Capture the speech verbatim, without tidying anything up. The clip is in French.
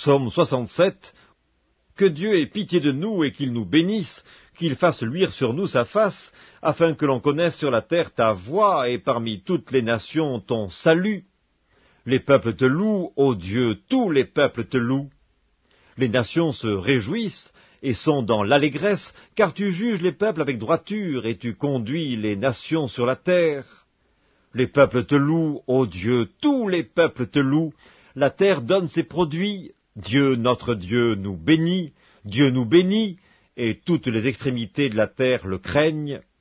psaume soixante-sept, « Que Dieu ait pitié de nous et qu'il nous bénisse, qu'il fasse luire sur nous sa face, afin que l'on connaisse sur la terre ta voie et parmi toutes les nations ton salut. Les peuples te louent, ô Dieu, tous les peuples te louent. Les nations se réjouissent et sont dans l'allégresse, car tu juges les peuples avec droiture et tu conduis les nations sur la terre. Les peuples te louent, ô Dieu, tous les peuples te louent. La terre donne ses produits. Dieu, notre Dieu, nous bénit. Dieu nous bénit, et toutes les extrémités de la terre le craignent.